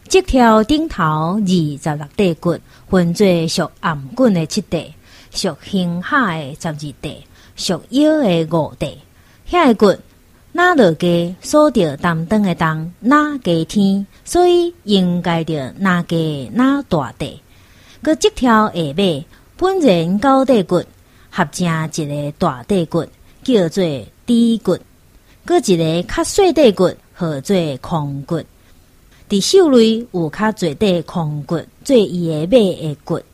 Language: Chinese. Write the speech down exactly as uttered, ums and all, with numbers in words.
这条顶头二十六块骨，分做属颔骨的七块，属胸下的十二块，属腰的五块。遐个骨哪落低，所着担当的重哪加天，所以应该着哪加哪大地。佮这条下尾本然高地骨合成一个大地骨，叫做低骨；佮一个较细地骨号做空骨。伫手内有较侪块空骨，做伊的尾的骨。